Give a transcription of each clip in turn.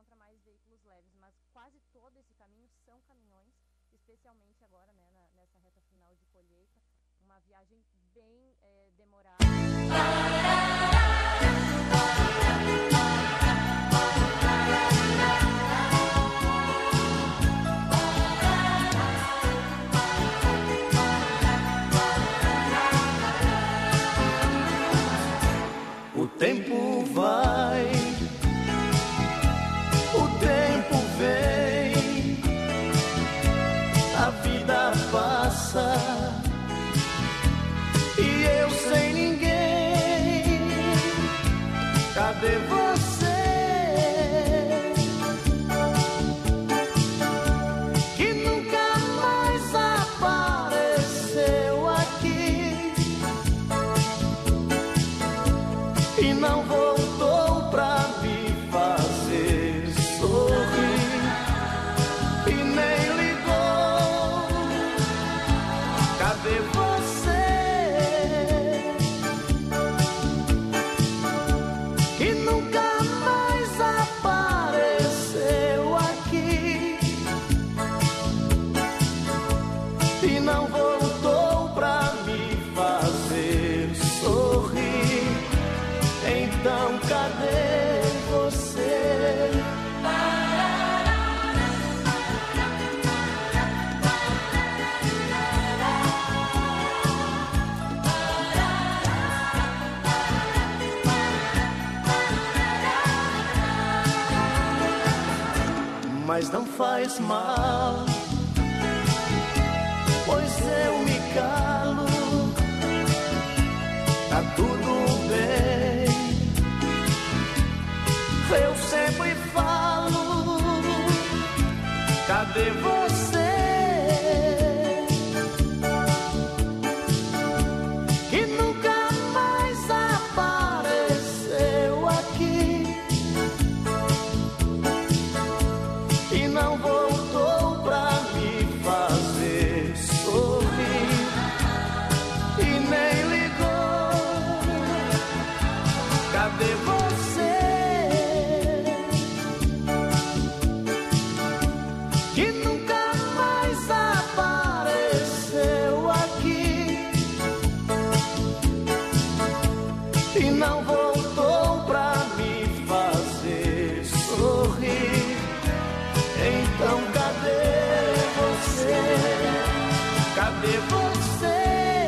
encontra mais veículos leves, mas quase todo esse caminho são caminhões, especialmente agora, né, nessa reta final de colheita, uma viagem bem demorada. O tempo vai, o tempo vem, a vida passa e eu sem ninguém. Cadê você? Que nunca mais apareceu aqui e não voltou pra me fazer sorrir e nem ligou. Cadê você? Que nunca mais apareceu aqui e não voltou pra me fazer sorrir. Então cadê você? Mas não faz mal, pois eu me calo, tá tudo bem. Eu sempre falo, cadê você? Que nunca mais apareceu aqui e não voltou pra me fazer sorrir e nem ligou. Cadê você? Que nunca mais apareceu aqui e não voltou pra me fazer sorrir. Então cadê você? Cadê você?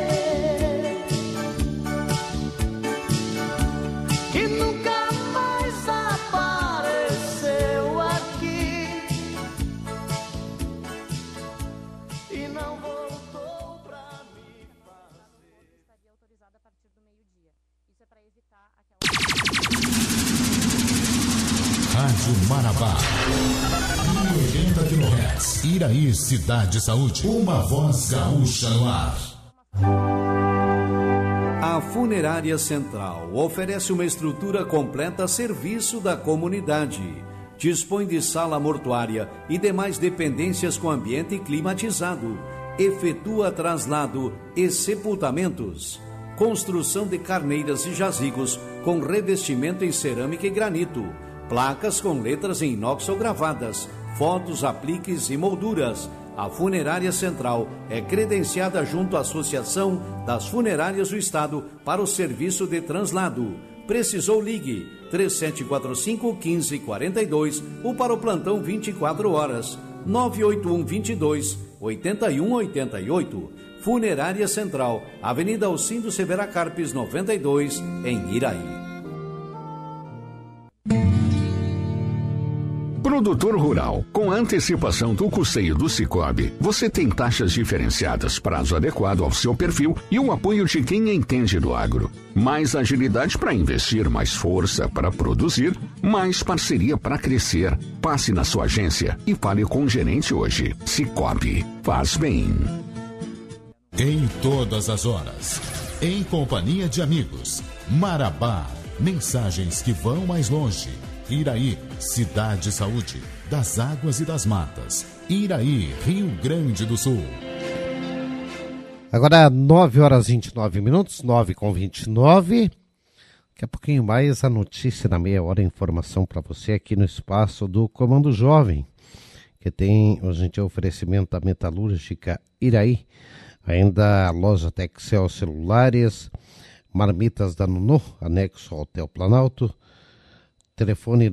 Que nunca mais apareceu aqui e não voltou pra me fazer. Estaria autorizada a partir do meio-dia. Isso é para evitar aquela... Rádio Marabá, 80 kHz, Iraí, Cidade Saúde, uma voz gaúcha no ar. A Funerária Central oferece uma estrutura completa a serviço da comunidade. Dispõe de sala mortuária e demais dependências com ambiente climatizado. Efetua traslado e sepultamentos. Construção de carneiras e jazigos com revestimento em cerâmica e granito. Placas com letras em inox ou gravadas, fotos, apliques e molduras. A Funerária Central é credenciada junto à Associação das Funerárias do Estado para o serviço de translado. Precisou, ligue 3745-1542 ou para o plantão 24 horas 981-22-8188. Funerária Central, Avenida Alcindo Severa Carpes 92, em Iraí. Produtor rural, com a antecipação do custeio do Sicoob, você tem taxas diferenciadas, prazo adequado ao seu perfil e o apoio de quem entende do agro. Mais agilidade para investir, mais força para produzir, mais parceria para crescer. Passe na sua agência e fale com o gerente hoje. Sicoob, faz bem. Em todas as horas, em companhia de amigos. Marabá, mensagens que vão mais longe. Iraí, Cidade Saúde, das águas e das matas. Iraí, Rio Grande do Sul. Agora 9 horas e 29 minutos, 9h29. Daqui Daqui a pouquinho mais a notícia na meia hora, informação para você aqui no espaço do Comando Jovem, que tem a gente oferecimento da Metalúrgica Iraí, ainda a loja Texel Celulares, marmitas da Nunu, anexo ao Hotel Planalto, telefone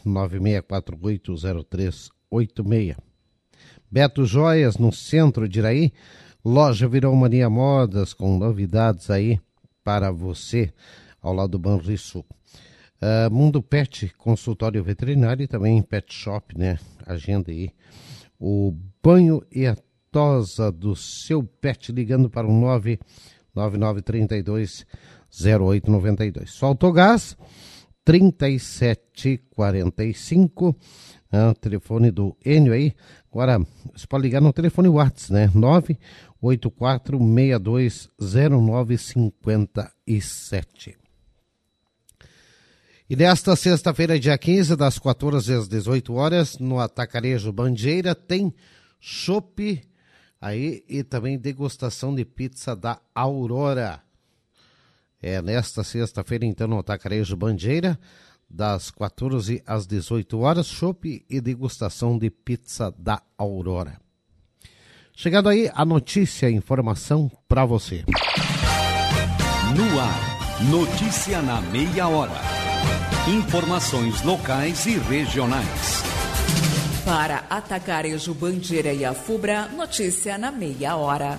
996480386. Beto Joias, no centro de Iraí, loja Virou Mania Modas, com novidades aí para você, ao lado do Banrisul. Mundo Pet, consultório veterinário e também Pet Shop, né? Agenda aí o banho e a tosa do seu pet, ligando para o 999320892. Soltogás 3745, telefone do Enio aí. Agora, você pode ligar no telefone WhatsApp, né? 984620957. E nesta sexta-feira, dia 15, das 14 às 18 horas, no Atacarejo Bandeira, tem chopp aí e também degustação de pizza da Aurora. Nesta sexta-feira, então, no Atacarejo Bandeira, das 14 às 18 horas, chopp e degustação de pizza da Aurora. Chegando aí a notícia e informação para você. No ar, notícia na meia hora. Informações locais e regionais. Para Atacarejo Bandeira e a Fubra, notícia na meia hora.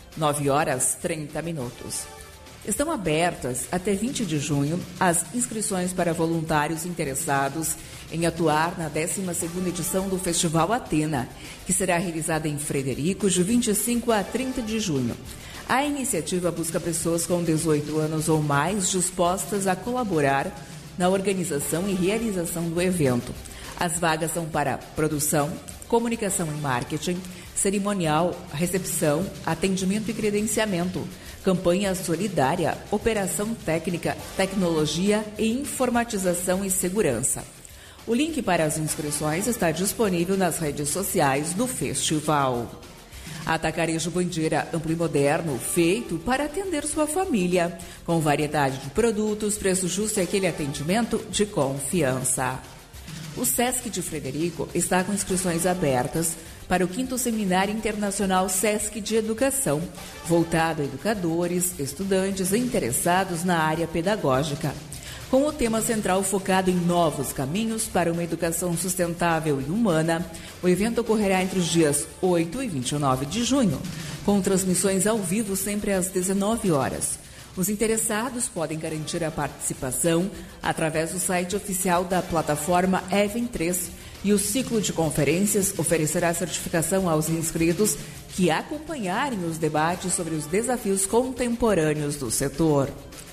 9h30. Estão abertas até 20 de junho as inscrições para voluntários interessados em atuar na 12ª edição do Festival Atena, que será realizada em Frederico de 25 a 30 de junho. A iniciativa busca pessoas com 18 anos ou mais dispostas a colaborar na organização e realização do evento. As vagas são para produção, comunicação e marketing, cerimonial, recepção, atendimento e credenciamento, campanha solidária, operação técnica, tecnologia e informatização e segurança. O link para as inscrições está disponível nas redes sociais do festival. Atacarejo Bandeira amplo e moderno, feito para atender sua família, com variedade de produtos, preço justo e aquele atendimento de confiança. O Sesc de Frederico está com inscrições abertas para o 5º Seminário Internacional Sesc de Educação, voltado a educadores, estudantes e interessados na área pedagógica. Com o tema central focado em novos caminhos para uma educação sustentável e humana, o evento ocorrerá entre os dias 8 e 29 de junho, com transmissões ao vivo sempre às 19 horas. Os interessados podem garantir a participação através do site oficial da plataforma Even3 e o ciclo de conferências oferecerá certificação aos inscritos que acompanharem os debates sobre os desafios contemporâneos do setor.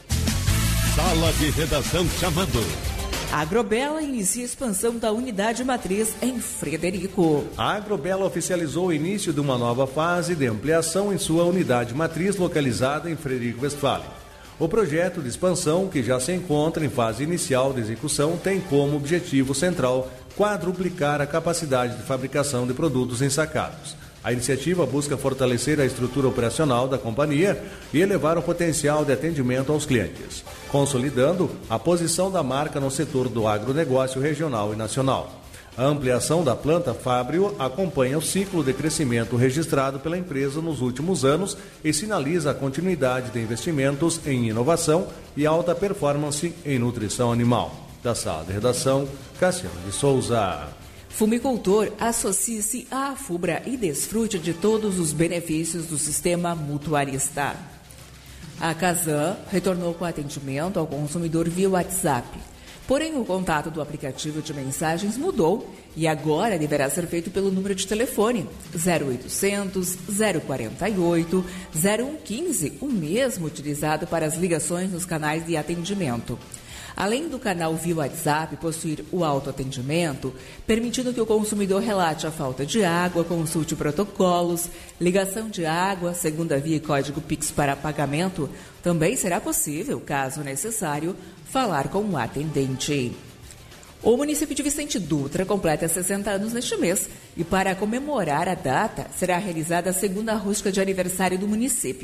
Sala de redação chamando. A Agrobela inicia a expansão da unidade matriz em Frederico. A Agrobela oficializou o início de uma nova fase de ampliação em sua unidade matriz localizada em Frederico Westphalen. O projeto de expansão, que já se encontra em fase inicial de execução, tem como objetivo central quadruplicar a capacidade de fabricação de produtos ensacados. A iniciativa busca fortalecer a estrutura operacional da companhia e elevar o potencial de atendimento aos clientes, consolidando a posição da marca no setor do agronegócio regional e nacional. A ampliação da planta Fábrio acompanha o ciclo de crescimento registrado pela empresa nos últimos anos e sinaliza a continuidade de investimentos em inovação e alta performance em nutrição animal. Da sala de redação, Cassiano de Souza. Fumicultor, associe-se à Fubra e desfrute de todos os benefícios do sistema mutualista. A Casan retornou com atendimento ao consumidor via WhatsApp. Porém, o contato do aplicativo de mensagens mudou e agora deverá ser feito pelo número de telefone 0800 048 0115, o mesmo utilizado para as ligações nos canais de atendimento. Além do canal via WhatsApp possuir o autoatendimento, permitindo que o consumidor relate a falta de água, consulte protocolos, ligação de água, segunda via e código Pix para pagamento, também será possível, caso necessário, falar com o atendente. O município de Vicente Dutra completa 60 anos neste mês e, para comemorar a data, será realizada a segunda rústica de aniversário do município.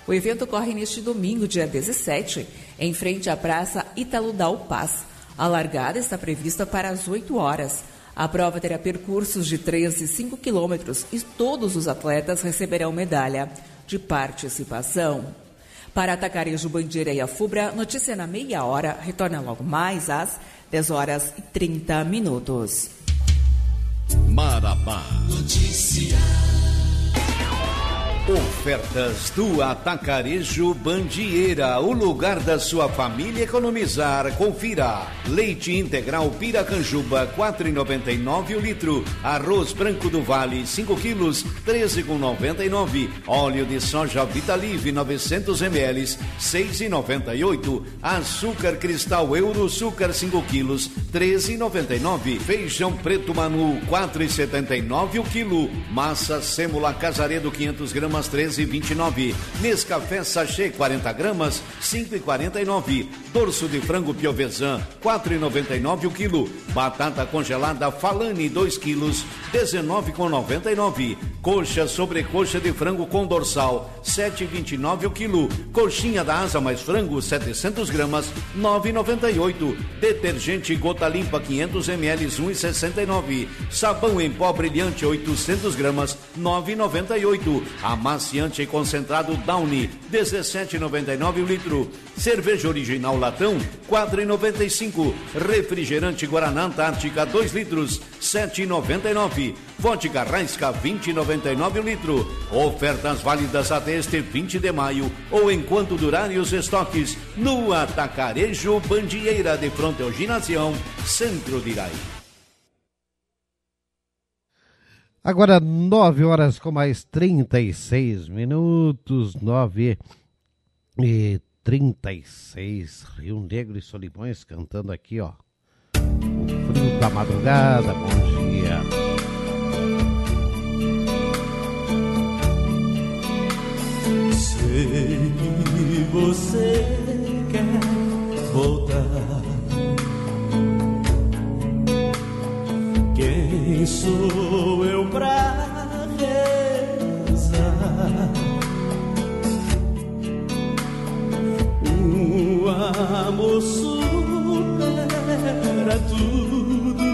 O evento ocorre neste domingo, dia 17, em frente à Praça Ítalo Dal Paz. A largada está prevista para as 8 horas. A prova terá percursos de 3 e 5 quilômetros e todos os atletas receberão medalha de participação. Para Atacarejo, Bandeira e Afubra, notícia na meia hora, retorna logo mais às 10 horas e 30 minutos. Marabá. Notícia. Ofertas do Atacarejo Bandieira, o lugar da sua família economizar. Confira: leite integral Piracanjuba, 4,99 o litro. Arroz branco do Vale, 5 quilos, 13,99. Óleo de soja Vitalive, 900 ml, 6,98. Açúcar cristal Euro Açúcar, 5 quilos, 13,99. Feijão preto Manu, 4,79 o quilo. Massa sêmula Casaredo, 500 gramas, 13,29. Nescafé sachê 40 gramas, 5,49. Dorso de frango Piovesan, 4,99 o quilo. Batata congelada Falani, 2 quilos, 19,99. Coxa sobrecoxa de frango com dorsal, 7,29 o quilo. Coxinha da asa mais frango, 700 gramas, 9,98. Detergente Gota Limpa 500 ml, 1,69. Sabão em pó brilhante 800 gramas, 9,98. Amaciante e concentrado Downy, 17,99 o litro. Cerveja original latão, 4,95. Refrigerante Guaraná Antártica, 2 litros, 7,99. Vodka Raisca, 20,99 o litro. Ofertas válidas até este 20 de maio ou enquanto durarem os estoques no Atacarejo Bandieira, de frente ao ginásio, centro de Iraí. Agora 9 horas com mais 36 minutos, 9h36, Rio Negro e Solimões cantando aqui, ó. O frio da madrugada, bom dia. Sei que você quer voltar. Quem sou eu pra rezar? O amor supera tudo.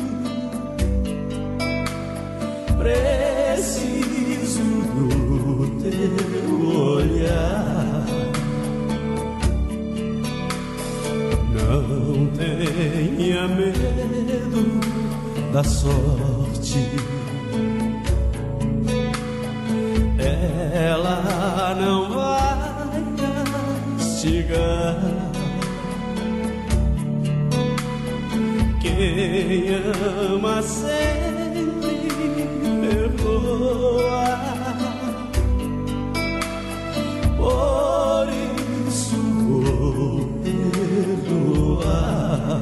Preciso do teu olhar. Não tenha medo da sorte, ela não vai castigar. Quem ama sempre perdoa, por isso vou perdoar.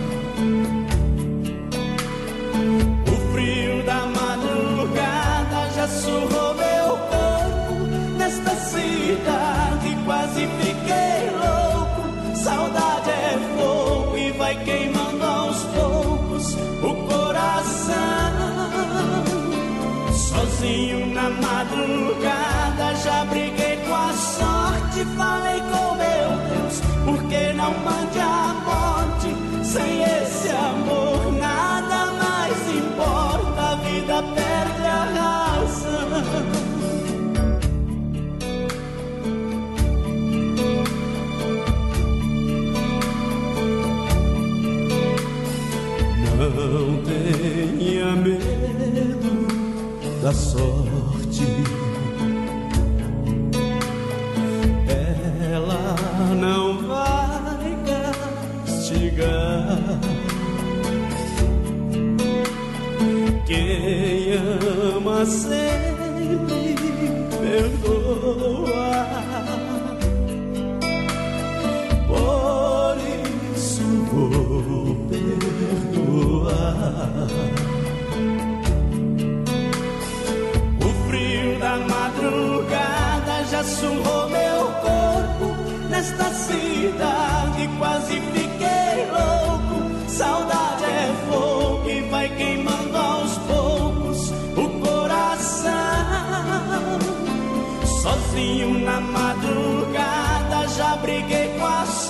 Surrou meu corpo nesta cidade, quase fiquei louco. Saudade é fogo e vai queimando aos poucos o coração. Sozinho na madrugada já briguei com a sorte. Falei com meu Deus, por que não mande a morte? Sem esse amor nada mais importa, a vida perde a razão. Não tenha medo da sorte, ela não vai castigar. Quem ama sempre perdoa, por isso vou perdoar. O frio da madrugada já surrou meu corpo nesta cidade, quase fiquei louco. Saudade é fogo que vai queimando aos poucos o coração. Sozinho na madrugada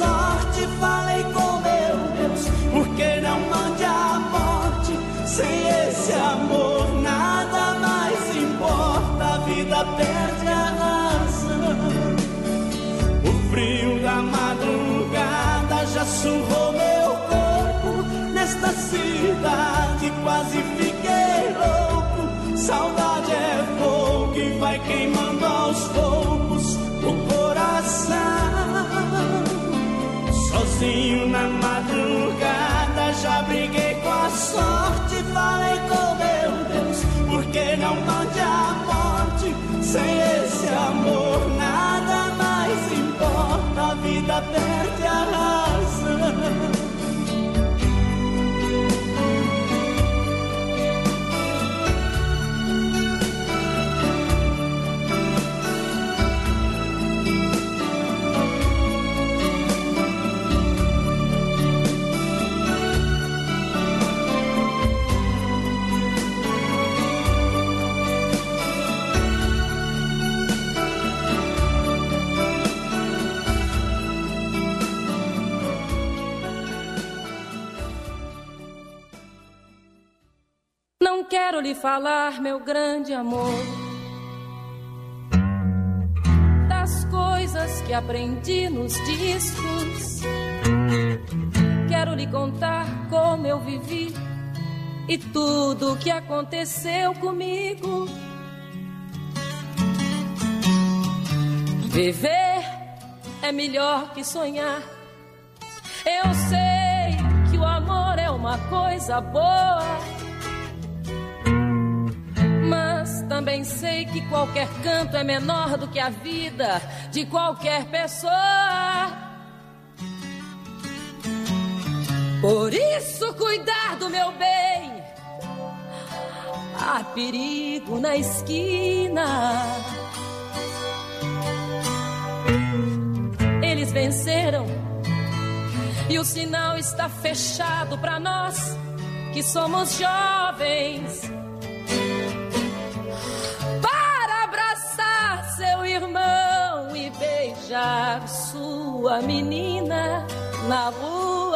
sorte, falei com meu Deus, porque não mande a morte. Sem esse amor nada mais importa, a vida perde a razão. O frio da madrugada já surrou meu corpo, nesta cidade quase fiquei louco. Saudade é fogo que vai queimando aos poucos o coração. Sozinho na madrugada já briguei com a sorte, falei com meu Deus, porque não mande a morte. Sem esse amor nada mais importa, a vida perde a razão. Não quero lhe falar, meu grande amor, das coisas que aprendi nos discos. Quero lhe contar como eu vivi e tudo o que aconteceu comigo. Viver é melhor que sonhar. Eu sei que o amor é uma coisa boa, mas também sei que qualquer canto é menor do que a vida de qualquer pessoa. Por isso, cuidar do meu bem. Há perigo na esquina. Eles venceram e o sinal está fechado para nós que somos jovens. Seu irmão e beijar sua menina na rua.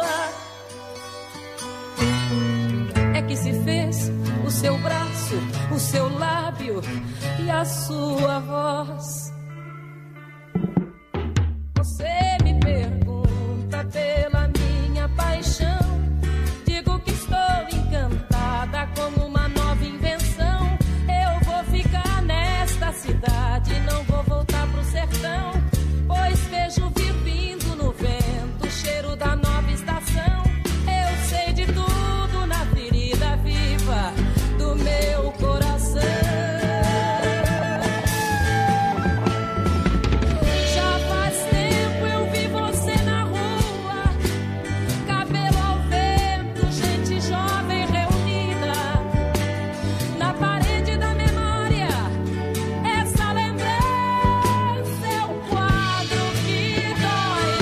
É que se fez o seu braço, o seu lábio e a sua voz. Você me pergunta pela minha paixão, digo que estou encantada como uma nova invenção. Eu vou ficar nesta cidade, não vou voltar pro sertão, pois vejo vir vindo no vento o cheiro da nova estação. Eu sei de tudo na ferida viva do meu coração. Já faz tempo eu vi você na rua, cabelo ao vento, gente jovem reunida na parede da memória. Essa lembrança é um quadro que dói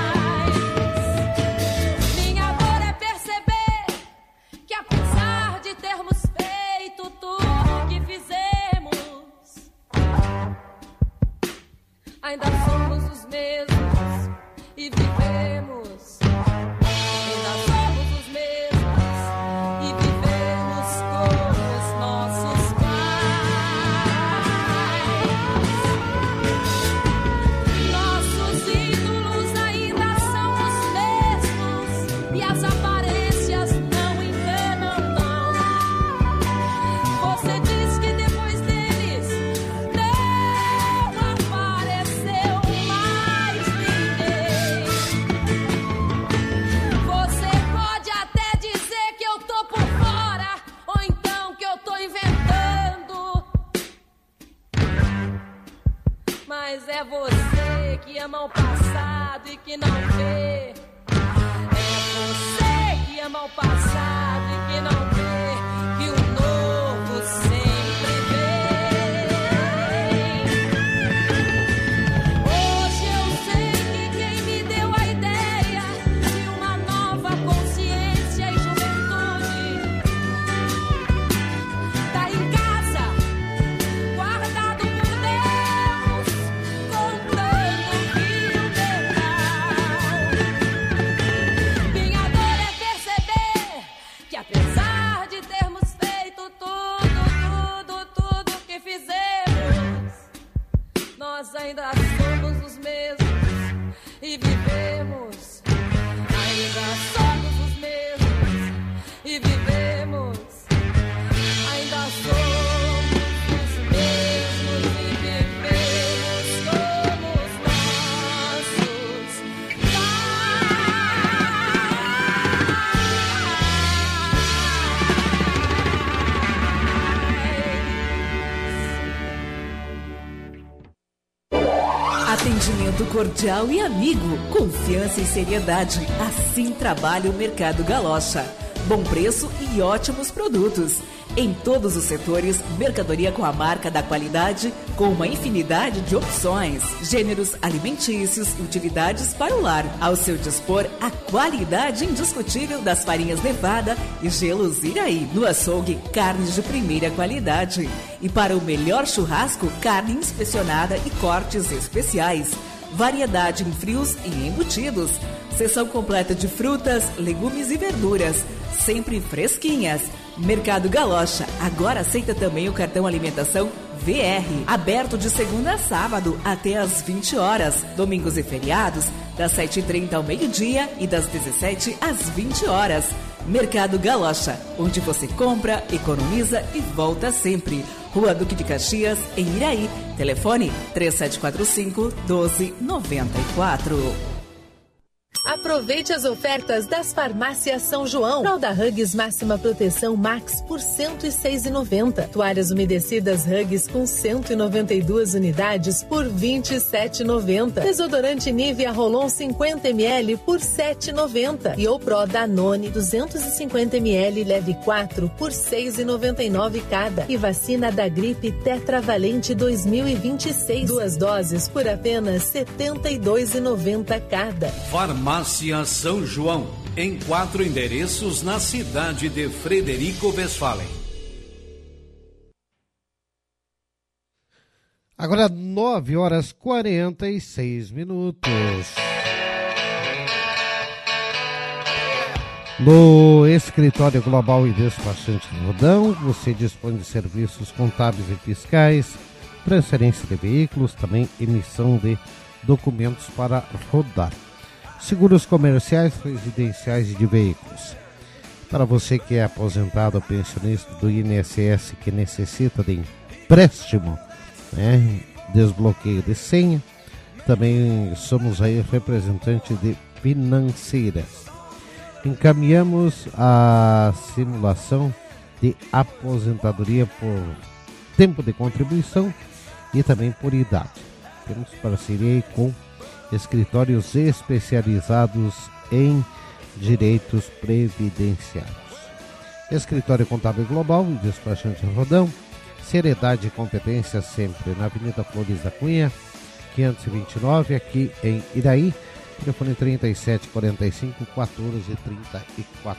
mais. Minha dor é perceber que apesar de termos feito tudo que fizemos, ainda somos os mesmos e vivemos. Ainda somos os mesmos e vivemos como os nossos pais. Nossos ídolos ainda são os mesmos e as aparências não enganam, não. Você diz que depois deles não apareceu mais ninguém. Você pode até dizer que eu tô por fora, ou então que eu tô inventando, mas é você que ama o passado e que não vê. É você que ama o passado e que não vê que o novo sempre vem. Hoje eu sei que quem me deu a ideia de uma nova consciência e juventude tá em casa, guardado por Deus, contando o fio dental. ainda somos os mesmos e vivemos. Ainda somos os mesmos e vivemos. Ainda somos os mesmos e vivemos. Somos nossos pais. Atendimento cordial e amigo, confiança e seriedade. Assim trabalha o Mercado Galocha. Bom preço e ótimos produtos. Em todos os setores, mercadoria com a marca da qualidade, com uma infinidade de opções, gêneros alimentícios e utilidades para o lar. Ao seu dispor, a qualidade indiscutível das farinhas Nevada e gelos Iraí. No açougue, carnes de primeira qualidade. E para o melhor churrasco, carne inspecionada e cortes especiais. Variedade em frios e embutidos. Seção completa de frutas, legumes e verduras, sempre fresquinhas. Mercado Galocha agora aceita também o cartão alimentação VR, aberto de segunda a sábado até às 20 horas, domingos e feriados das 7h30 ao meio-dia e das 17 às 20 horas. Mercado Galocha, onde você compra, economiza e volta sempre. Rua Duque de Caxias, em Iraí. Telefone 3745-1294. Aproveite as ofertas das farmácias São João. Fralda Huggies máxima proteção Max por R$ 106,90. Toalhas umedecidas Huggies com 192 unidades por R$ 27,90. Desodorante Nivea Rolon 50 ml por R$ 7,90. E o Pro Danone 250 ml leve 4 por R$ 6,99 cada. E vacina da gripe Tetravalente 2026. 2 doses por apenas R$ 72,90 cada. Farmácia São João, em 4 endereços na cidade de Frederico Westphalen. Agora 9h46. No Escritório Global e Despachante Rodão, você dispõe de serviços contábeis e fiscais, transferência de veículos, também emissão de documentos para rodar. Seguros comerciais, residenciais e de veículos. Para você que é aposentado ou pensionista do INSS que necessita de empréstimo, desbloqueio de senha, também somos aí representantes de financeiras. Encaminhamos a simulação de aposentadoria por tempo de contribuição e também por idade. Temos parceria aí com escritórios especializados em direitos previdenciários. Escritório Contábil Global e Despachante Rodão, seriedade e competência sempre na Avenida Flores da Cunha, 529, aqui em Iraí, telefone 3745-1434.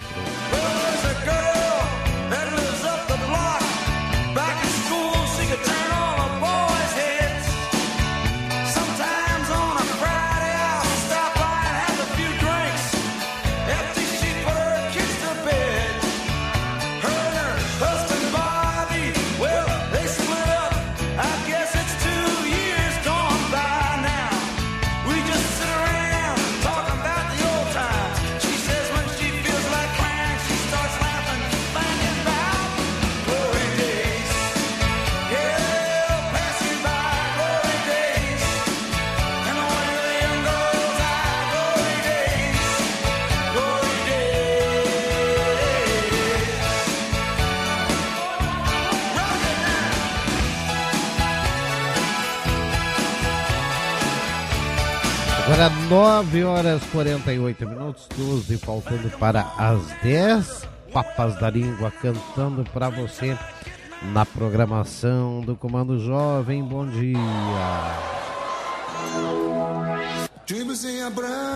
Agora 9h48, 12 faltando para as 10. Papas da Língua cantando para você na programação do Comando Jovem. Bom dia. De blusinha branca,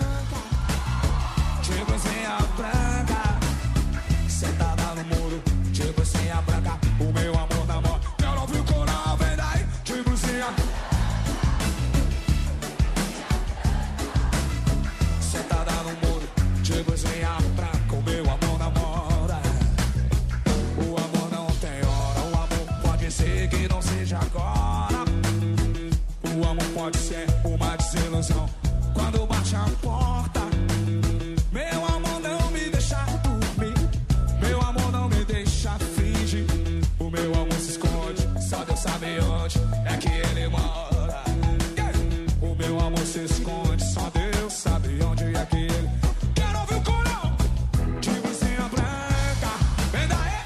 sentada no muro, de blusinha branca, o meu amor namora. Quero ouvir o coral, vem daí, de blusinha. Sentada no muro, de blusinha branca, o meu amor namora. O amor não tem hora, o amor pode ser que não seja agora. O amor pode ser uma desilusão. Quando bate a porta, meu amor não me deixa dormir, meu amor não me deixa fingir. O meu amor se esconde, só Deus sabe onde é que ele mora. O meu amor se esconde, só Deus sabe onde é que ele. Quero ouvir o corão de blusinha branca, vem daí.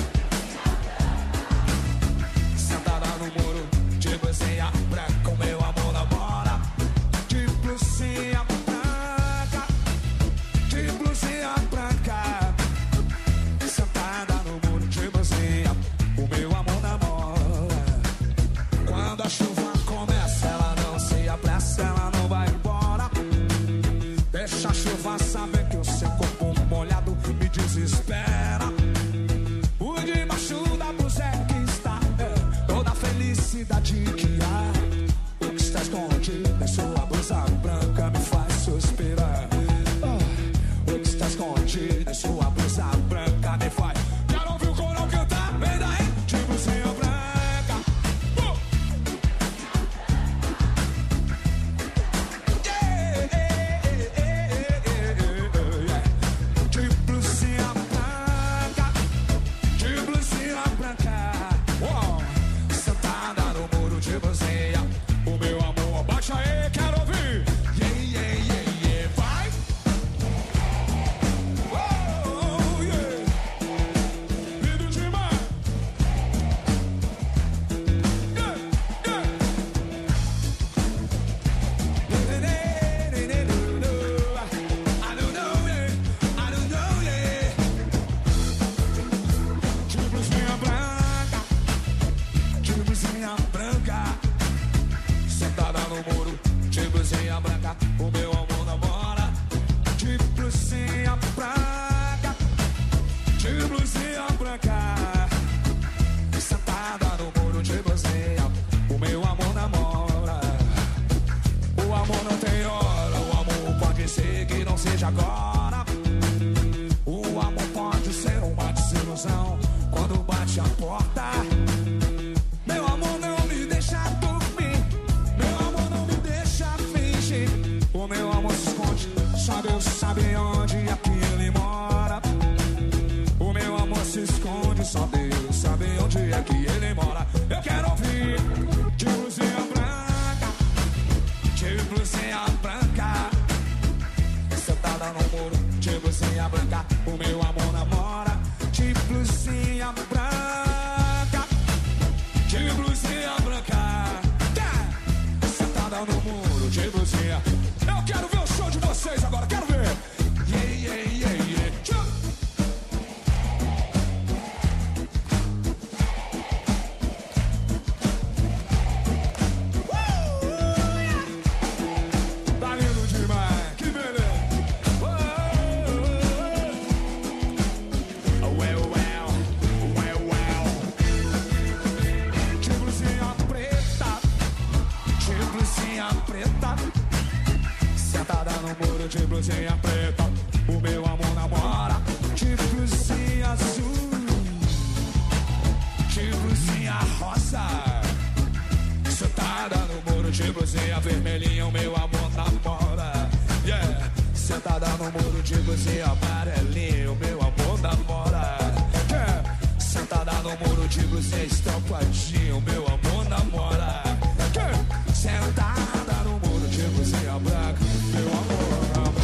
Sentada no muro, de blusinha branca, o meu amor namora. De blusinha branca, de blusinha branca. Sentada no muro, de blusinha, o meu amor namora. Quando a chuva começa, ela não se apressa, ela não vai embora. Deixa a chuva saber que o seu corpo molhado me desespera. O debaixo da blusa é que está toda a felicidade que há. O que está escondido em sua blusa branca me faz suspirar. O que está escondido em sua blusa branca me faz. Quero ouvir o coral cantar, vem daí, de blusinha branca. De blusinha branca, de blusinha branca. Sentada no muro de blusinha, o meu amor, baixa aí, quero ouvir. Yeah, yeah, yeah, yeah, vai. Oh, yeah. Lindo demais. Yeah, yeah. I don't know, yeah. I don't know, yeah. De blusinha branca, de blusinha branca. Sentada no muro, de blusinha branca, o meu amor namora. De blusinha branca, de blusinha branca. Sentada no muro, de blusinha, o meu amor namora. O amor não tem hora, o amor pode ser que não seja agora. O amor pode ser uma desilusão quando bate a porta. Meu amor não me deixa dormir, meu amor não me deixa fingir. O meu amor se esconde, só Deus sabe onde é que ele mora. O meu amor se esconde, só Deus sabe onde é que ele mora. Eu quero ouvir de blusinha branca, de blusinha branca. Sentada no muro, de blusinha branca, o meu amor namora. De blusinha branca, de blusinha branca. Sentada no muro, de blusinha. Eu quero ver o show de vocês agora, quero ver. Yeah, yeah, yeah, yeah. Tá lindo demais, que beleza. Well, well, well, well. De blusinha preta, de blusinha preta. Sentada no muro, de blusinha preta, o meu amor namora. De blusinha azul, de blusinha rosa. Sentada no muro, de blusinha vermelhinha, o meu amor namora. Yeah. Sentada no muro, de blusinha amarelinha, o meu amor namora. Yeah. Sentada no muro, de blusinha estampadinha, o meu amor namora. Yeah. Sentada no muro, de blusinha branca, meu amor namora.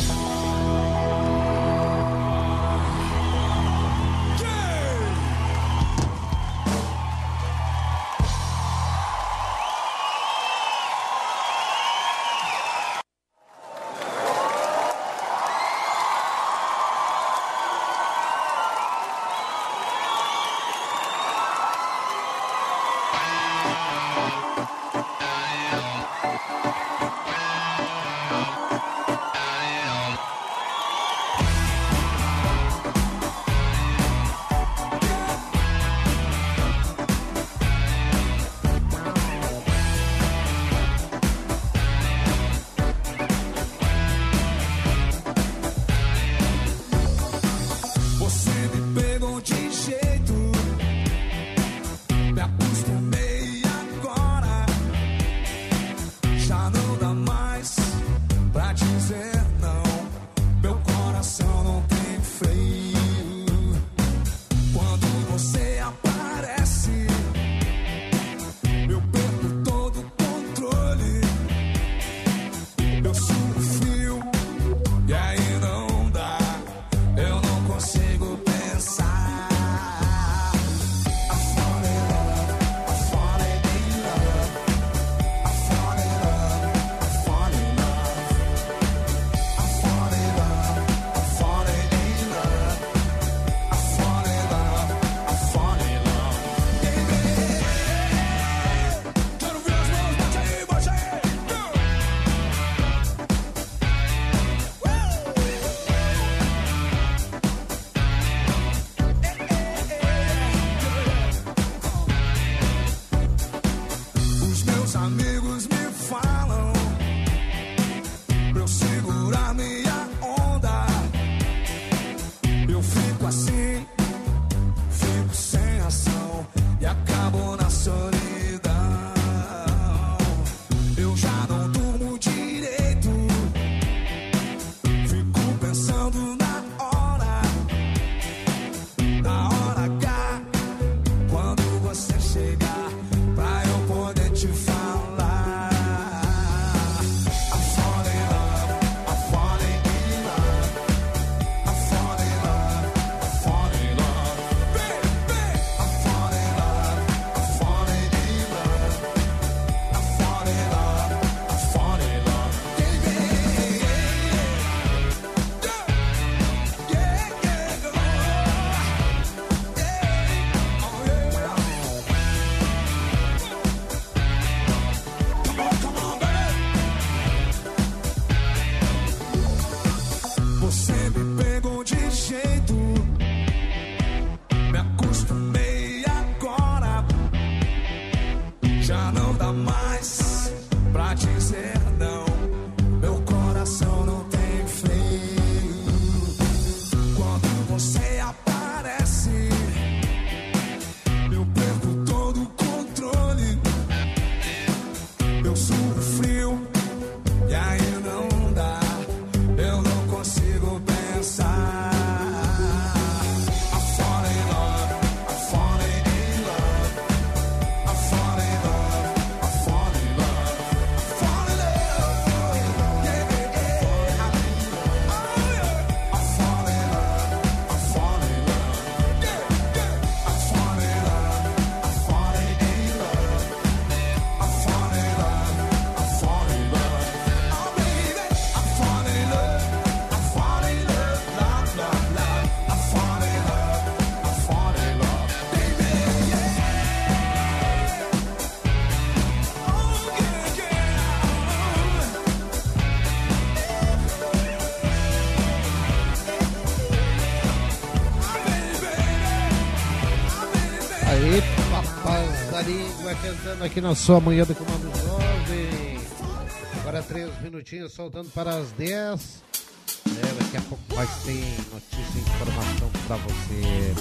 E Papas da Língua cantando aqui na sua manhã do Comando Jovem. Agora 3 minutinhos, soltando para as 10. Daqui a pouco mais tem notícia e informação para você.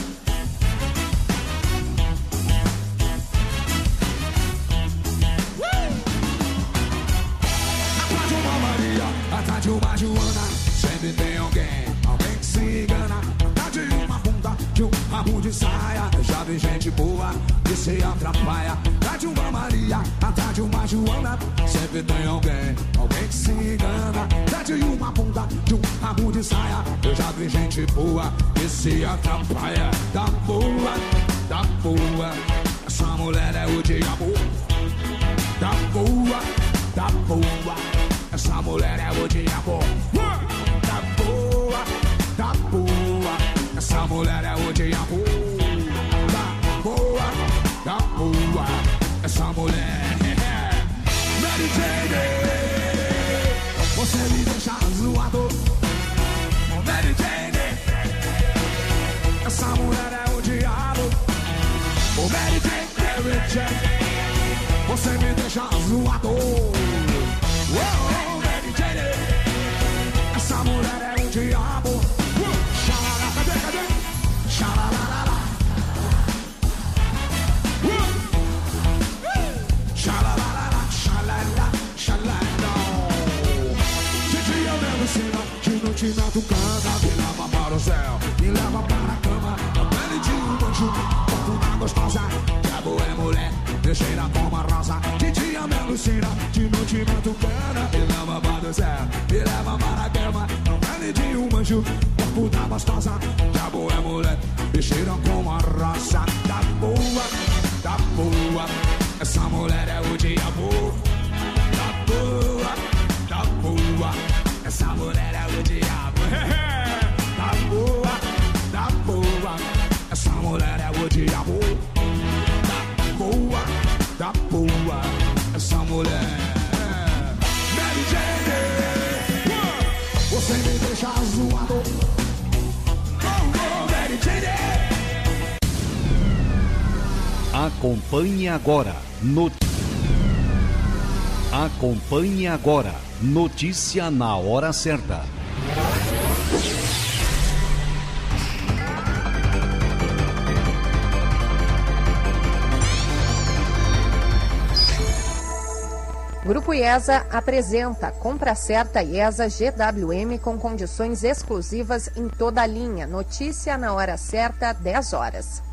Atrás de uma Maria, atrás de uma Joana, sempre tem alguém que se engana. Atrás de uma bunda, de um rabo de saia, já vi gente boa que se atrapalha. Atrás de uma Maria, atrás de uma Joana, sempre tem alguém que se engana. Atrás de uma bunda, de um rabo de saia, eu já vi gente boa que se atrapalha. Tá boa, essa mulher é o diabo. Tá boa, essa mulher é o diabo. Tá boa, essa mulher é o diabo. Tá boa, essa mulher. Mary Jane, você me deixa zoado. Mary Jane, essa mulher é o diabo. Mary Jane, você me deixa zoado. Mary Jane, essa mulher é o diabo. Xalala, cadê? Xalalalala. Xalalalala, xalala. De dia me alucina, de noite me atucana. Me leva para o céu, me leva para a cama. A pele de um anjo, corpo da gostosa. Diabo é mulher, me cheira como a rosa. De dia me alucina, de noite me atucana. Me leva para o céu, me leva para a cama. A pele de um anjo, corpo da gostosa. Diabo é mulher, me cheira como a rosa. Tá boa, essa mulher é o diabo. Tá boa, essa mulher é o diabo. Tá boa, essa mulher é o diabo. Tá boa, essa mulher. Mary Jane, você me deixa zoado. Mary Jane. Acompanhe agora. Acompanhe agora. Notícia na hora certa. Grupo IESA apresenta Compra Certa IESA GWM com condições exclusivas em toda a linha. Notícia na hora certa, 10 horas.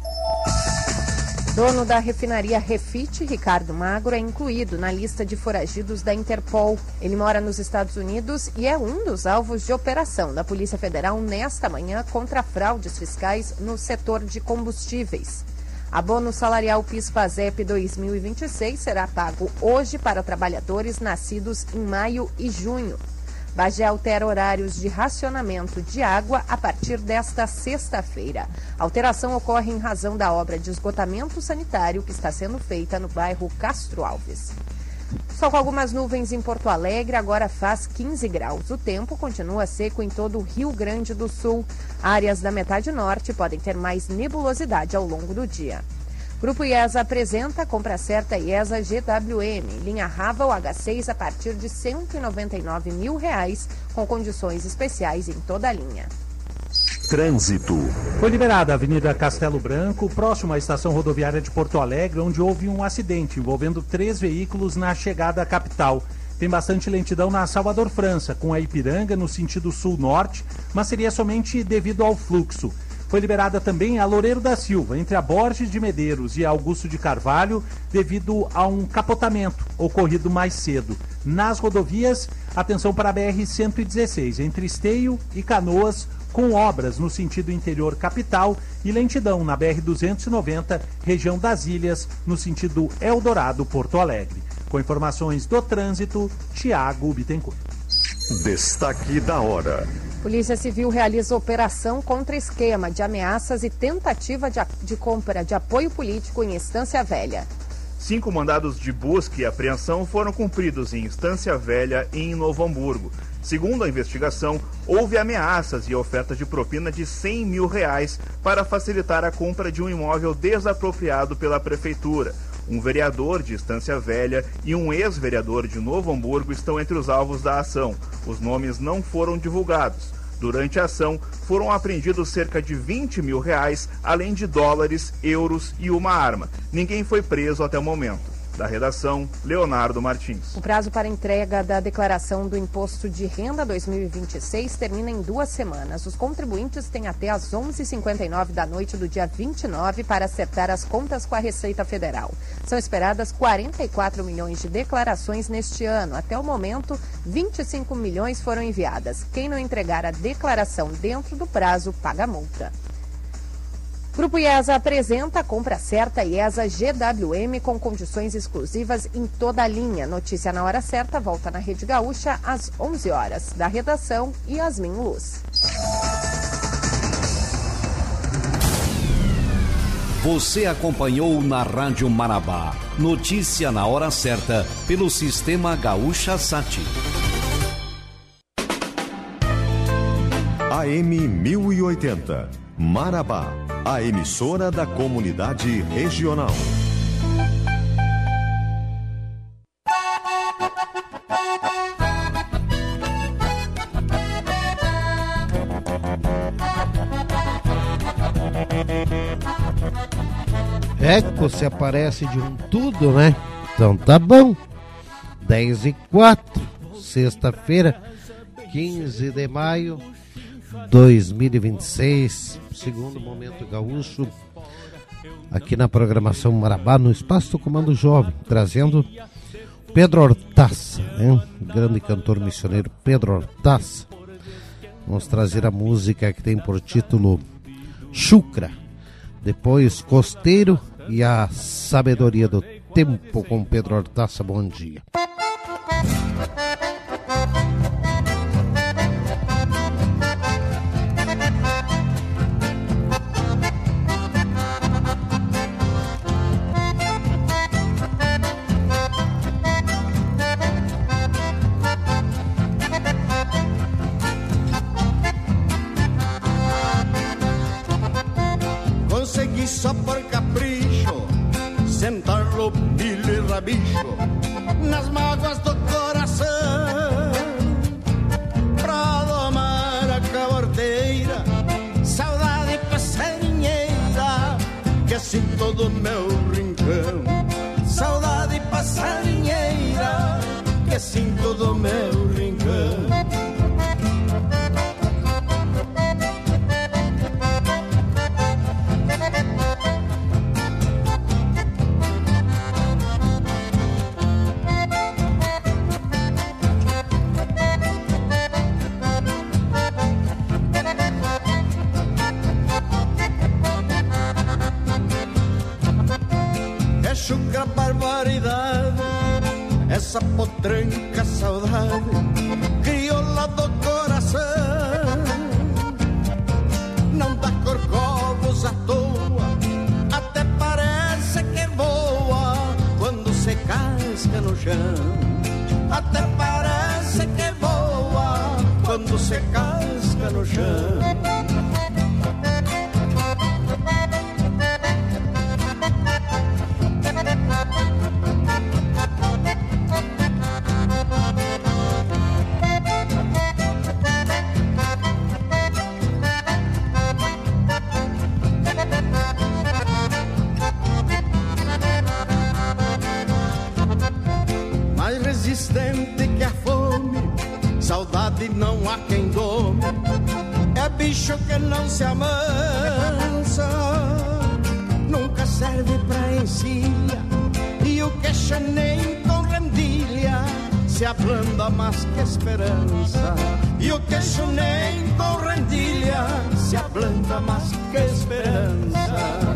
Dono da refinaria Refit, Ricardo Magro, é incluído na lista de foragidos da Interpol. Ele mora nos Estados Unidos e é um dos alvos de operação da Polícia Federal nesta manhã contra fraudes fiscais no setor de combustíveis. Abono salarial PIS/PASEP 2026 será pago hoje para trabalhadores nascidos em maio e junho. Bagé altera horários de racionamento de água a partir desta sexta-feira. A alteração ocorre em razão da obra de esgotamento sanitário que está sendo feita no bairro Castro Alves. Só com algumas nuvens em Porto Alegre, agora faz 15 graus. O tempo continua seco em todo o Rio Grande do Sul. Áreas da metade norte podem ter mais nebulosidade ao longo do dia. Grupo IESA apresenta Compra Certa IESA GWM, linha Raval H6 a partir de R$ 199 mil, com condições especiais em toda a linha. Trânsito. Foi liberada a Avenida Castelo Branco, próximo à estação rodoviária de Porto Alegre, onde houve um acidente envolvendo 3 veículos na chegada à capital. Tem bastante lentidão na Salvador França, com a Ipiranga no sentido sul-norte, mas seria somente devido ao fluxo. Foi liberada também a Loureiro da Silva, entre a Borges de Medeiros e a Augusto de Carvalho, devido a um capotamento ocorrido mais cedo. Nas rodovias, atenção para a BR-116, entre Esteio e Canoas, com obras no sentido interior capital e lentidão na BR-290, região das Ilhas, no sentido Eldorado-Porto Alegre. Com informações do trânsito, Tiago Bittencourt. Destaque da hora. Polícia Civil realiza operação contra esquema de ameaças e tentativa de compra de apoio político em Estância Velha. 5 mandados de busca e apreensão foram cumpridos em Estância Velha e em Novo Hamburgo. Segundo a investigação, houve ameaças e oferta de propina de R$100 mil para facilitar a compra de um imóvel desapropriado pela prefeitura. Um vereador de Estância Velha e um ex-vereador de Novo Hamburgo estão entre os alvos da ação. Os nomes não foram divulgados. Durante a ação, foram apreendidos cerca de R$20 mil, além de dólares, euros e uma arma. Ninguém foi preso até o momento. Da redação, Leonardo Martins. O prazo para entrega da declaração do Imposto de Renda 2026 termina em 2 semanas. Os contribuintes têm até às 11h59 da noite do dia 29 para acertar as contas com a Receita Federal. São esperadas 44 milhões de declarações neste ano. Até o momento, 25 milhões foram enviadas. Quem não entregar a declaração dentro do prazo, paga multa. Grupo IESA apresenta a compra certa IESA GWM com condições exclusivas em toda a linha. Notícia na hora certa, volta na Rede Gaúcha às 11 horas. Da redação, Yasmin Luz. Você acompanhou na Rádio Marabá. Notícia na hora certa, pelo Sistema Gaúcha Sat. AM 1080, Marabá, a emissora da comunidade regional. Eco se aparece de um tudo, né? Então tá bom. 10h04, sexta-feira, 15 de maio 2026, segundo Momento Gaúcho, aqui na programação Marabá, no Espaço do Comando Jovem, trazendo Pedro Hortaça, né? Grande cantor missioneiro Pedro Hortaça. Vamos trazer a música que tem por título Chucra, depois Costeiro e a Sabedoria do Tempo com Pedro Hortaça. Bom dia. Só por capricho, sentar-lo pilho e rabicho nas mágoas do coração, pra domar a cabordeira, saudade passarinheira que sinto do meu rincão. Saudade passarinheira que sinto do meu rincão. Chucra barbaridade, essa potranca saudade, crioula do coração, não dá corcovos à toa, até parece que voa quando se casca no chão. Até parece que voa quando se casca no chão. Resistente que a fome, saudade não há quem dome, é bicho que não se amansa, nunca serve pra encilha, e o queixo nem com rendilha se ablanda mais que esperança, e o queixo nem com rendilha se ablanda mais que esperança.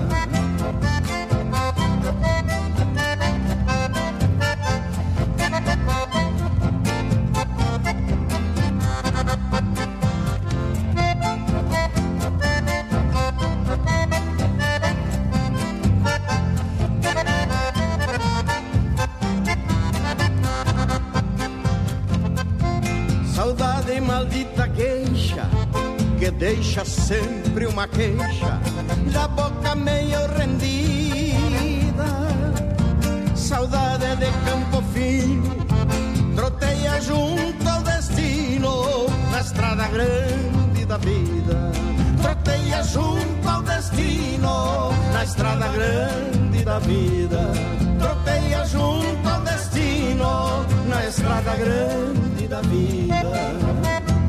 maldita queixa que deixa sempre uma queixa da boca meio rendida. Saudade de Campo Fino troteia junto ao destino na estrada grande da vida. Troteia junto ao destino na estrada grande da vida. Troteia junto ao destino na estrada grande da vida.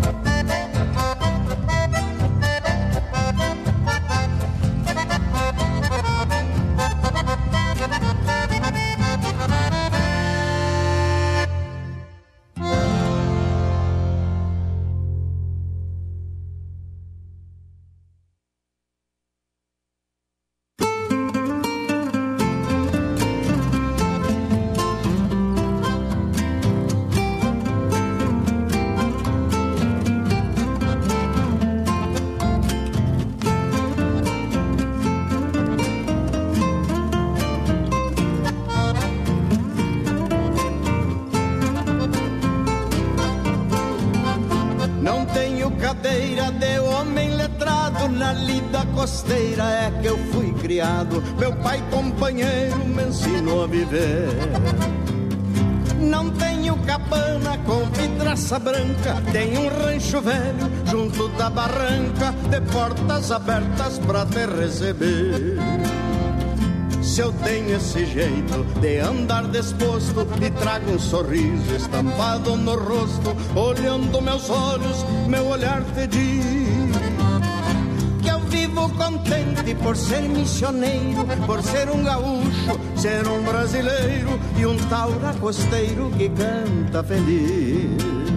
Costeira é que eu fui criado, meu pai companheiro me ensinou a viver. Não tenho cabana com vidraça branca, tenho um rancho velho junto da barranca, de portas abertas pra te receber. Se eu tenho esse jeito de andar disposto e trago um sorriso estampado no rosto, olhando meus olhos, meu olhar te diz vivo contente por ser missioneiro, por ser um gaúcho, ser um brasileiro e um taura costeiro que canta feliz.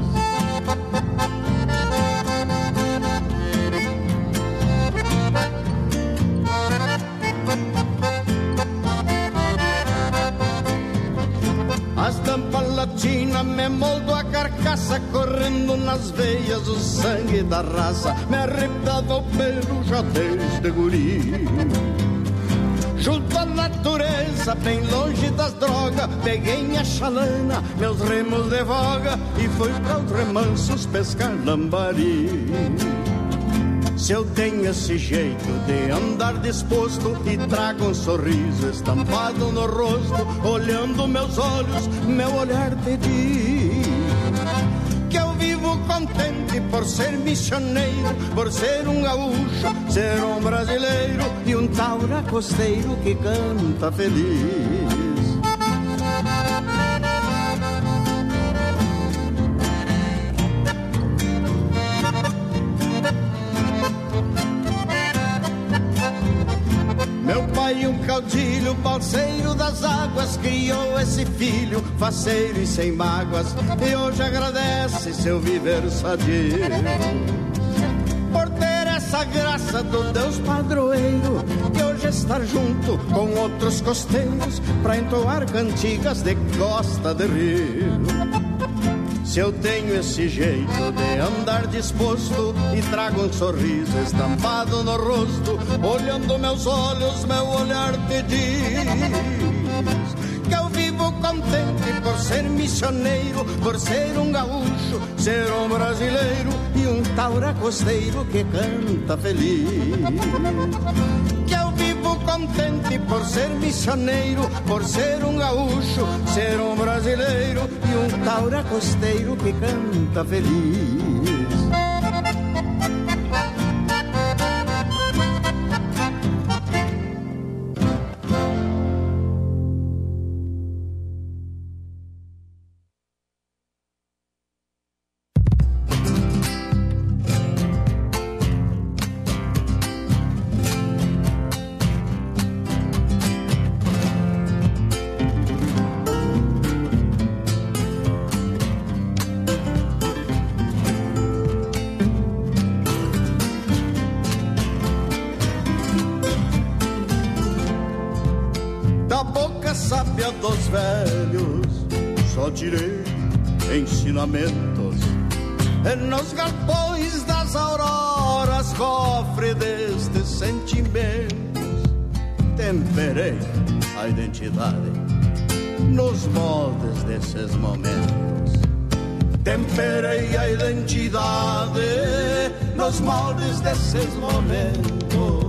A estampa latina me moldo a carcaça, correndo nas veias o sangue da raça, me arrepiava o pelo já desde guri. Junto à natureza, bem longe das drogas, peguei minha chalana, meus remos de voga e fui para os remansos pescar lambari. Se eu tenho esse jeito de andar disposto e trago um sorriso estampado no rosto, olhando meus olhos, meu olhar te diz que eu vivo contente por ser missioneiro, por ser um gaúcho, ser um brasileiro e um taura costeiro que canta feliz. E um caudilho, balseiro das águas, criou esse filho, faceiro e sem mágoas, e hoje agradece seu viver sadio, por ter essa graça do Deus padroeiro, e hoje estar junto com outros costeiros, pra entoar cantigas de costa de rio. Se eu tenho esse jeito de andar disposto e trago um sorriso estampado no rosto, olhando meus olhos, meu olhar te diz que eu vivo contente por ser missioneiro, por ser um gaúcho, ser um brasileiro e um taura costeiro que canta feliz. Que eu vivo contente por ser missioneiro, por ser um gaúcho, ser um brasileiro e um taura costeiro que canta feliz. Dos velhos só tirei ensinamentos, e nos galpões das auroras, cofre destes sentimentos, temperei a identidade nos moldes desses momentos. temperei a identidade nos moldes desses momentos.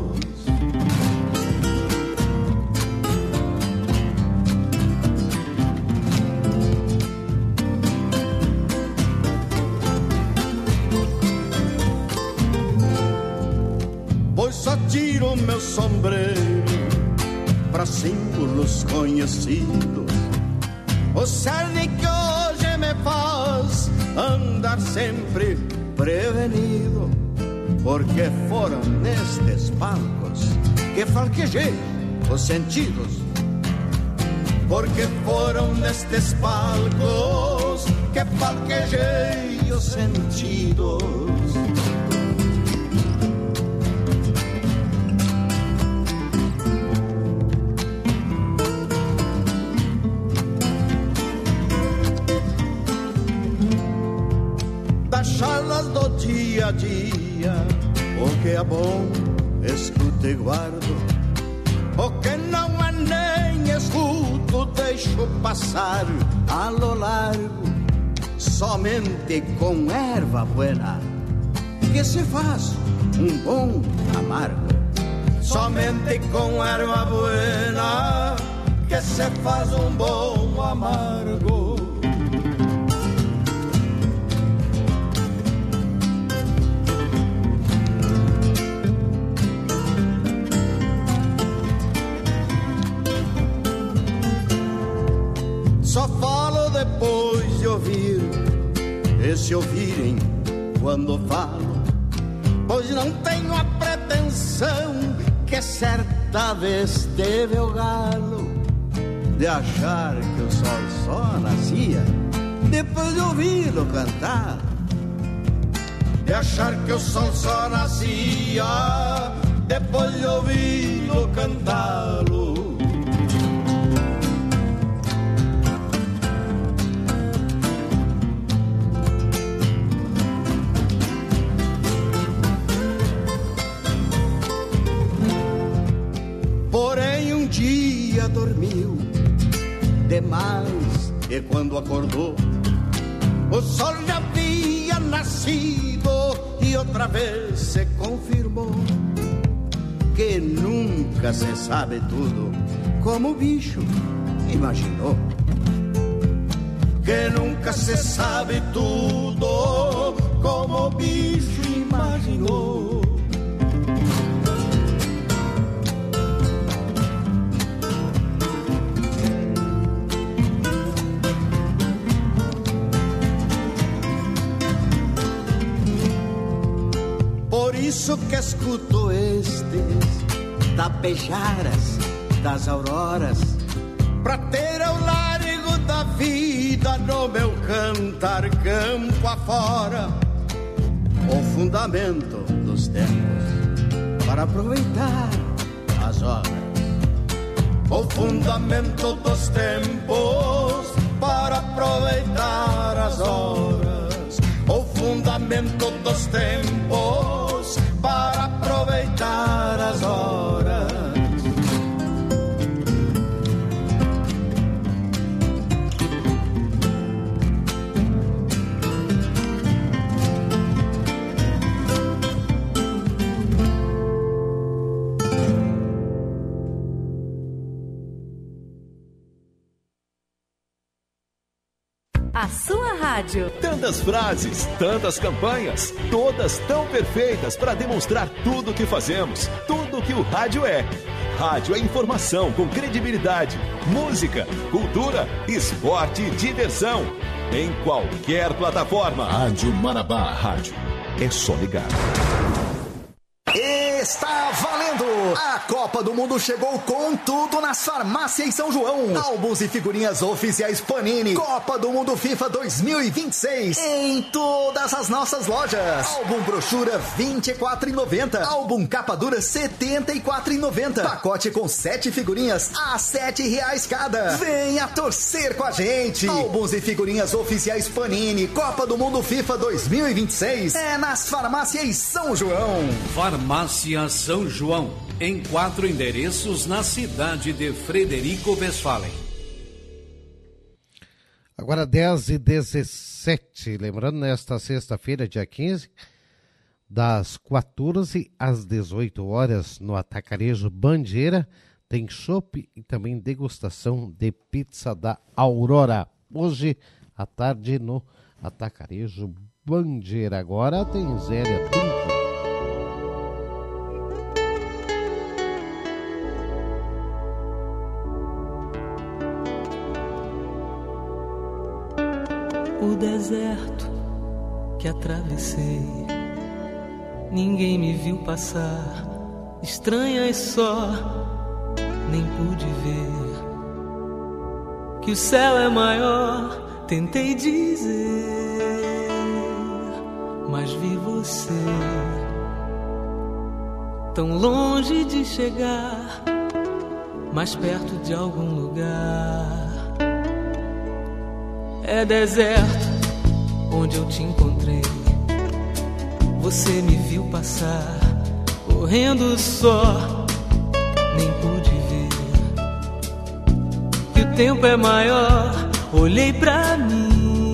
Pois só tiro meu sombreiro para símbolos conhecidos. O cerne que hoje me faz andar sempre prevenido, porque foram nestes palcos que falquejei os sentidos. Porque foram nestes palcos que falquejei os sentidos. Charlas do dia a dia, o que é bom escuto e guardo, o que não é nem escuto deixo passar a lo largo. Somente com erva buena que se faz um bom amargo. Somente com erva buena que se faz um bom amargo. Só falo depois de ouvir, e se ouvirem quando falo, pois não tenho a pretensão que certa vez teve o galo de achar que o sol só nascia depois de ouvi-lo cantar. De achar que o sol só nascia depois de ouvi-lo cantá-lo. Porém um dia dormiu demais e quando acordou o sol já havia nascido e outra vez se confirmou que nunca se sabe tudo como o bicho imaginou. Que nunca se sabe tudo como o bicho imaginou. Por isso que escuto estes tapejaras das auroras, pra ter ao largo da vida no meu cantar campo afora o fundamento dos tempos para aproveitar as horas. O fundamento dos tempos para aproveitar as horas. O fundamento dos tempos para aproveitar as horas. A sua rádio. Tantas frases, tantas campanhas, todas tão perfeitas para demonstrar tudo o que fazemos, tudo o que o rádio é. Rádio é informação com credibilidade, música, cultura, esporte e diversão. Em qualquer plataforma. Rádio Marabá. Rádio é só ligar. Está valendo! A Copa do Mundo chegou com tudo nas farmácias São João. Álbuns e figurinhas oficiais Panini. Copa do Mundo FIFA 2026 em todas as nossas lojas. Álbum brochura R$24,90. Álbum capa dura R$74,90. Pacote com 7 figurinhas a R$7 cada. Venha torcer com a gente. Álbuns e figurinhas oficiais Panini. Copa do Mundo FIFA 2026 é nas farmácias São João. Farmácia São João, em 4 endereços na cidade de Frederico Westphalen. Agora 10h17, lembrando, nesta sexta-feira, dia 15, das 14 às 18 horas, no Atacarejo Bandeira, tem chopp e também degustação de pizza da Aurora. Hoje à tarde no Atacarejo Bandeira. Agora tem Zélia Pinto. O deserto que atravessei, ninguém me viu passar, estranha e só, nem pude ver que o céu é maior, tentei dizer, mas vi você tão longe de chegar, mais perto de algum lugar. É deserto onde eu te encontrei, você me viu passar, correndo só, nem pude ver que o tempo é maior. Olhei pra mim,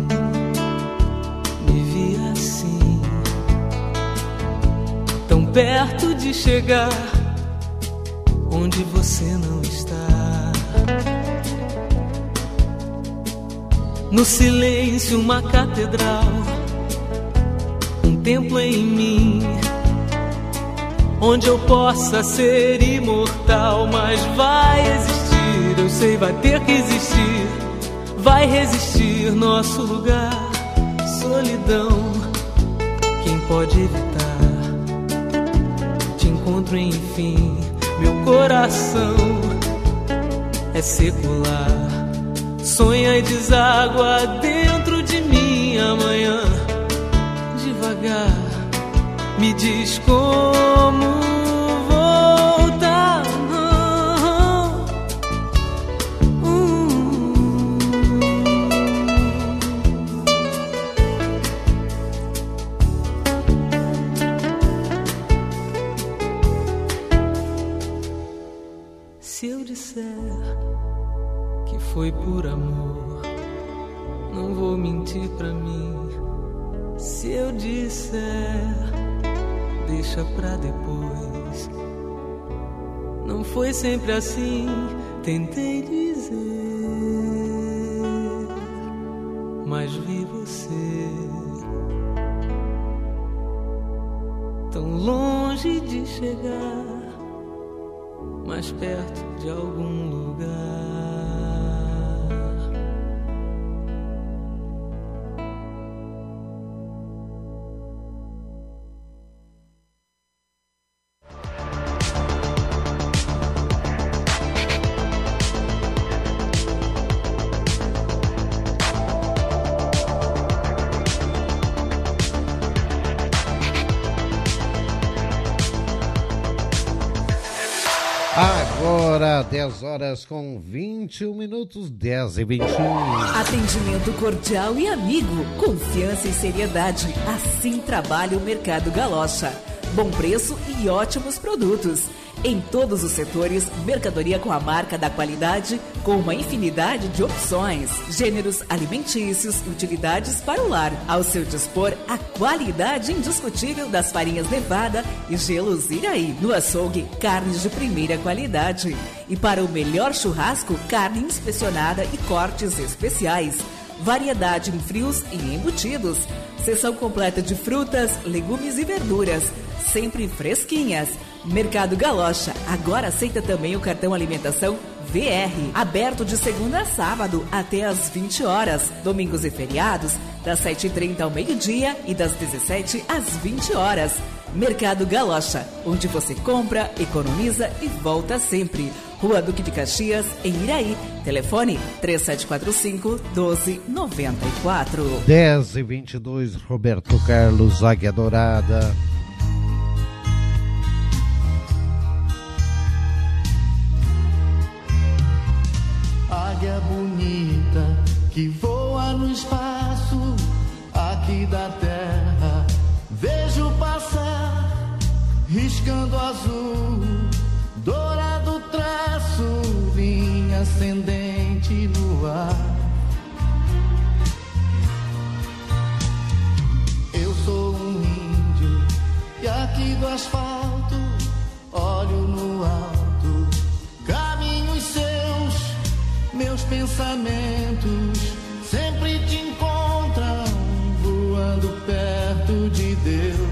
me vi assim, tão perto de chegar onde você não está. No silêncio uma catedral, um templo em mim, onde eu possa ser imortal. Mas vai existir, eu sei, vai ter que existir, vai resistir nosso lugar. Solidão, quem pode evitar? Te encontro enfim, meu coração é secular. Sonha e deságua dentro de mim amanhã. Devagar, me diz como voltar. Se eu disser que foi por amor, não vou mentir pra mim. Se eu disser, deixa pra depois. Não foi sempre assim, tentei dizer, mas vi você tão longe de chegar, mais perto de algum lugar. Agora 10 horas com 21 minutos, 10h21. Atendimento cordial e amigo, confiança e seriedade. Assim trabalha o Mercado Galocha. Bom preço e ótimos produtos. Em todos os setores, mercadoria com a marca da qualidade, com uma infinidade de opções, gêneros alimentícios e utilidades para o lar. Ao seu dispor, a qualidade indiscutível das farinhas Nevada e gelos Iraí. No açougue, carnes de primeira qualidade. E para o melhor churrasco, carne inspecionada e cortes especiais. Variedade em frios e embutidos. Seção completa de frutas, legumes e verduras, sempre fresquinhas. Mercado Galocha agora aceita também o cartão alimentação VR, aberto de segunda a sábado até às 20 horas, domingos e feriados das 7h30 ao meio-dia e das 17 às 20 horas. Mercado Galocha, onde você compra, economiza e volta sempre. Rua Duque de Caxias, em Iraí. Telefone 3745-1294. 10h22, Roberto Carlos, Águia Dourada. Águia bonita que voa no espaço aqui da terra, vejo passar riscando azul, dourado traço, linha ascendente no ar. Meus pensamentos sempre te encontram voando perto de Deus.